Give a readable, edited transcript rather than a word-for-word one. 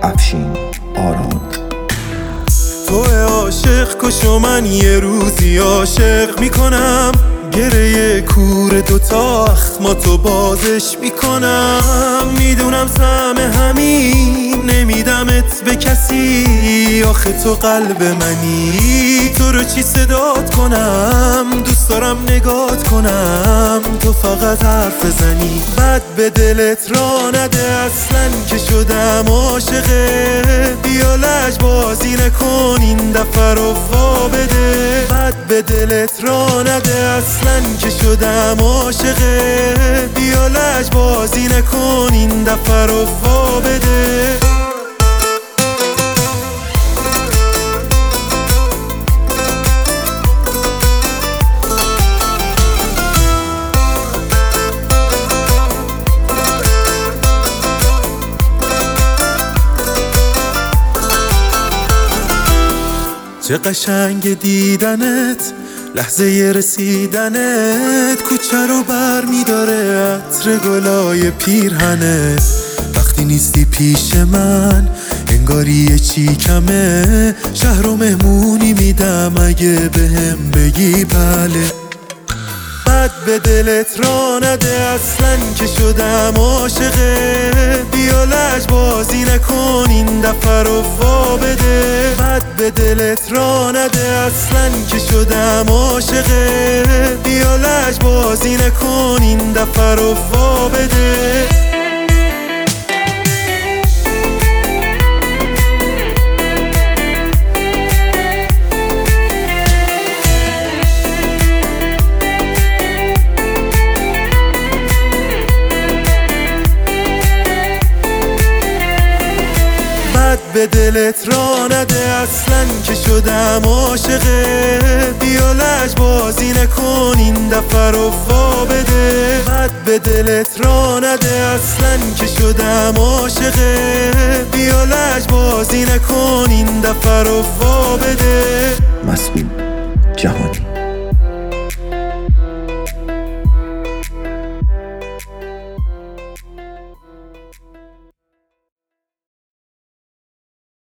افشین آرام. تو عاشق کشو من یه روزی عاشق میکنم، گره کور دوتا اخماتو بازش میکنم. میدونم سهم همین نمیدمت به کسی، آخه تو قلب منی. تو رو چی صدات کنم، دوست دارم نگات کنم، تو فقط حرف بزنی. بد به دلت را نده اصلا که شدم عاشقه، بیا لجبازی نکن این دفعه رو وا بده. بد به دلت را نده اصلا که شدم عاشقه، بیا لجبازی نکن این دفعه رو وا بده. چه قشنگ دیدنت، لحظه رسیدنت، کوچه رو بر میداره عطر گلای پیرهنت. وقتی نیستی پیش من انگاری یه چی کمه، شهر رو مهمونی میدم اگه بهم بگی بله. بد به دلت را نده اصلا که شدم عاشقه، بیا لجبازی نکن این دفعه رو وا بده. بد به دلت را نده اصلا که شدم عاشقه، بیا لجبازی نکن این دفعه رو وا بده. به دلت را نده اصلا که شدم عاشقه، بیا لجبازی نکن این دفعه رو وا بده. بد به دلت را نده اصلا که شدم عاشقه، بیا لجبازی نکن این دفعه رو وا بده. مسئول جهانی.